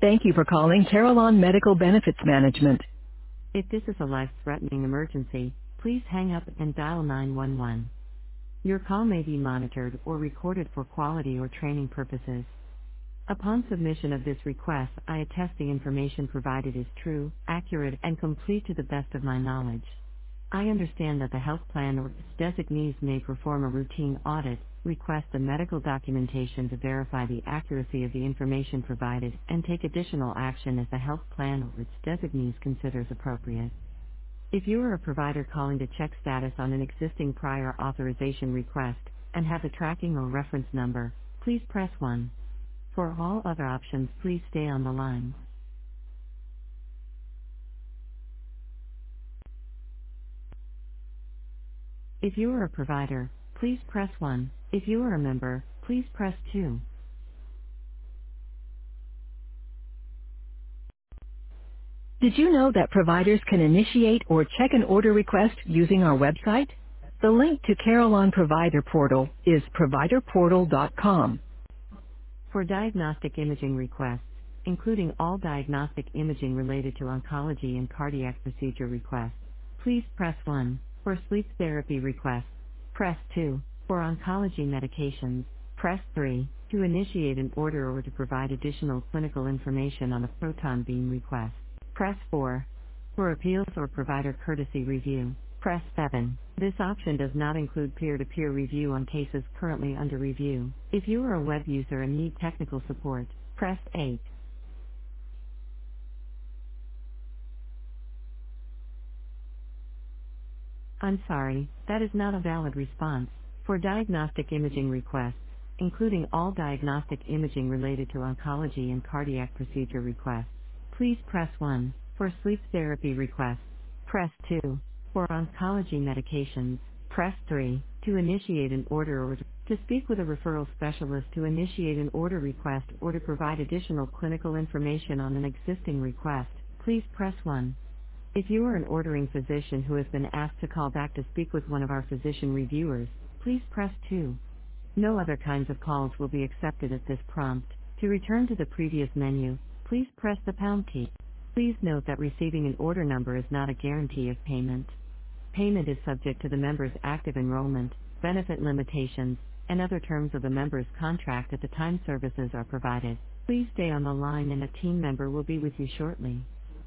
Thank you for calling Carillon Medical Benefits Management. If this is a life-threatening emergency, please hang up and dial 911. Your call may be monitored or recorded for quality or training purposes. Upon submission of this request, I attest the information provided is true, accurate, and complete to the best of my knowledge. I understand that the health plan or its designees may perform a routine audit, request the medical documentation to verify the accuracy of the information provided, and take additional action as the health plan or its designees considers appropriate. If you are a provider calling to check status on an existing prior authorization request and have a tracking or reference number, please press 1. For all other options, please stay on the line. If you are a provider, please press 1. If you are a member, please press 2. Did you know that providers can initiate or check an order request using our website? The link to Carillon Provider Portal is providerportal.com. For diagnostic imaging requests, including all diagnostic imaging related to oncology and cardiac procedure requests, please press 1. For sleep therapy requests, press 2. For oncology medications, press 3. To initiate an order or to provide additional clinical information on a proton beam request, press 4. For appeals or provider courtesy review, press 7. This option does not include peer-to-peer review on cases currently under review. If you are a web user and need technical support, press 8. I'm sorry, that is not a valid response. For diagnostic imaging requests, including all diagnostic imaging related to oncology and cardiac procedure requests, please press 1. For sleep therapy requests, press 2. For oncology medications, press 3. To initiate an order or to speak with a referral specialist to initiate an order request or to provide additional clinical information on an existing request, please press 1. If you are an ordering physician who has been asked to call back to speak with one of our physician reviewers, please press 2. No other kinds of calls will be accepted at this prompt. To return to the previous menu, please press the pound key. Please note that receiving an order number is not a guarantee of payment. Payment is subject to the member's active enrollment, benefit limitations, and other terms of the member's contract at the time services are provided. Please stay on the line and a team member will be with you shortly.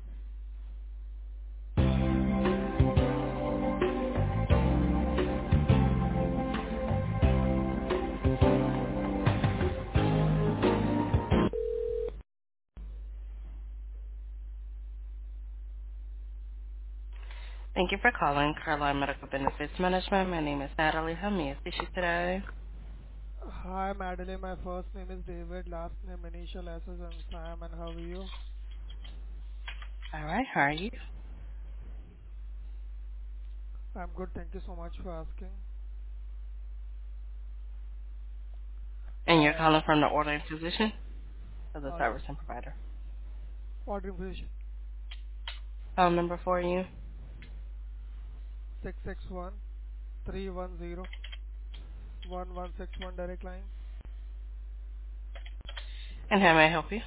Thank you for calling Carlisle Medical Benefits Management. My name is Natalie. How may I assist you today? Hi, Madeline. My first name is David, last name initial S is and Sam, and how are you? All right, how are you? I'm good. Thank you so much for asking. And you're calling from the ordering physician or the Yes. service and provider? Ordering position Phone number for you. 661-310-1161 direct line. And how may I help you?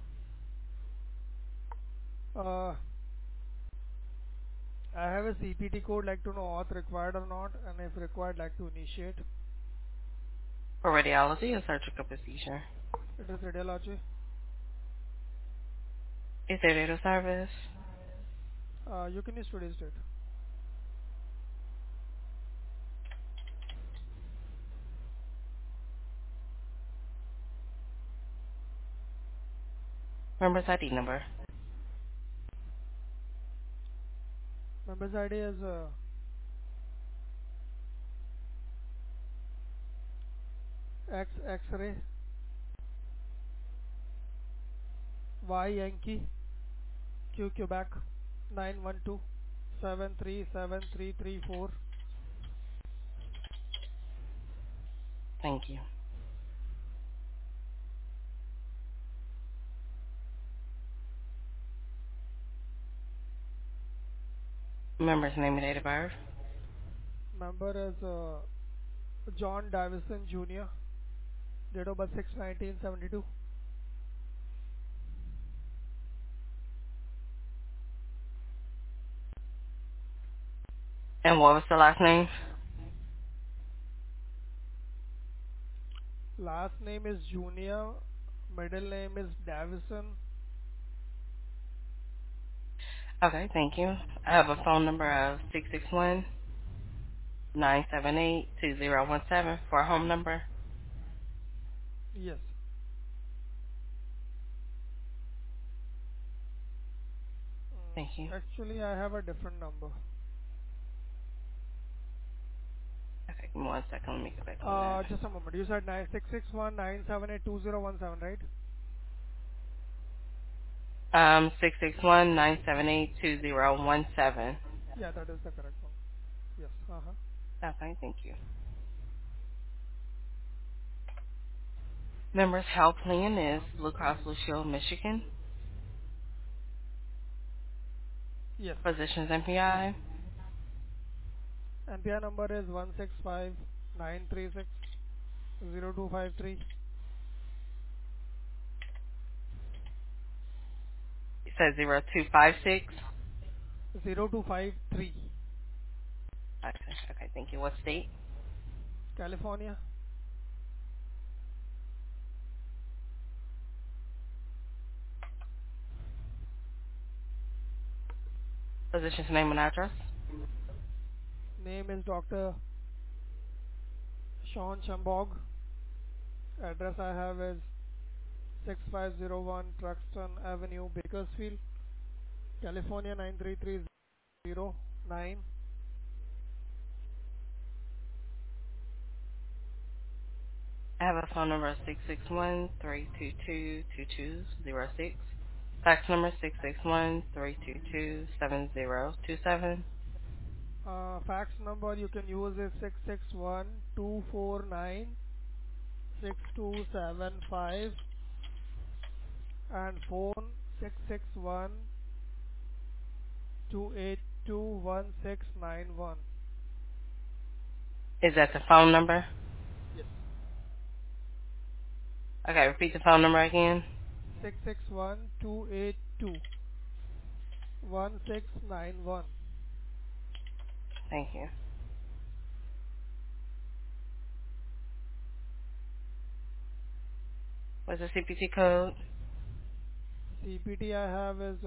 Uh, I have a CPT code, like to know auth required or not, and if required, like to initiate. For radiology or surgical procedure? It is radiology. Is there data service? You can use today's date. Member's ID number. Members ID is X X-ray Y Yankee Q Quebec 912-737-334. Thank you. Member's name and date of birth. Member is John Davison Jr. Date of birth 6/1972. And what was the last name? Last name is Junior. Middle name is Davison. Okay, thank you. I have a phone number of 661-978-2017 for a home number. Yes. Thank you. Actually, I have a different number. Okay, give me 1 second. Let me get back on that. Just a moment. You said 661-978-2017, right? 661-978-2017. Yeah, that is the correct one. Yes. Uh-huh. Okay, thank you. Members health plan is Blue Cross Blue Shield Michigan. Yes. Physicians MPI. NPI number is 165-936-0253. It says 0256. 0253. Okay, thank you. What state? California. Physician's name and address. Name is Dr. Sean Chambog. Address I have is 6501 Truxton Avenue, Bakersfield, California 93309. I have a phone number of 661-322-2206. Fax number 661-322-7027. Fax number you can use is 661-249-6275 and phone 661-282-1691. Is that the phone number? Yes. Okay, repeat the phone number again. 661-282-1691. Thank you. What's the CPT code? CPT I have is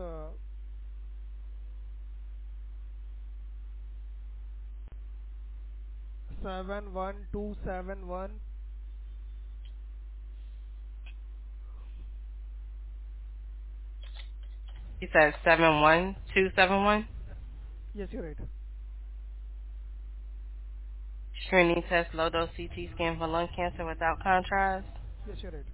71271. He says 71271. Yes, you're right. Screening test low dose CT scan for lung cancer without contrast. Yes, you're right.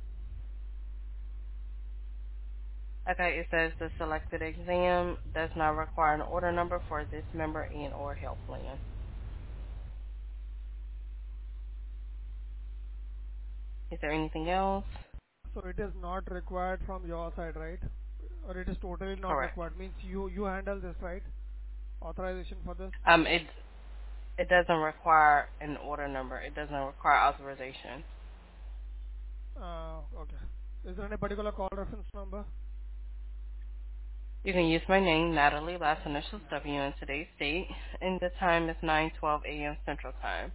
Okay, it says the selected exam does not require an order number for this member and or health plan. Is there anything else? So it is not required from your side, right? Or it is totally not Correct. required. Means you handle this, right? Authorization for this? It doesn't require an order number. It doesn't require authorization. Okay. Is there any particular call reference number? You can use my name, Natalie, last initials W in today's date, and the time is 9:12 a.m. Central Time.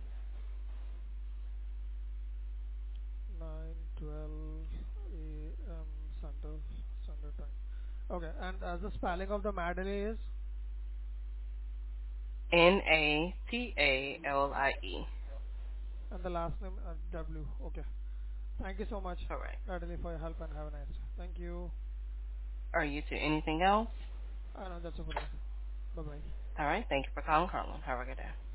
9:12 a.m. Standard Time. Okay. And as the spelling of the Madeline is? Natalie. And the last name W. Okay. Thank you so much, Correct. Natalie, for your help and have a nice day. Thank you. Are you to anything else? No, that's all for today. Bye-bye. All right. Thank you for calling, Carlin. Have a good day.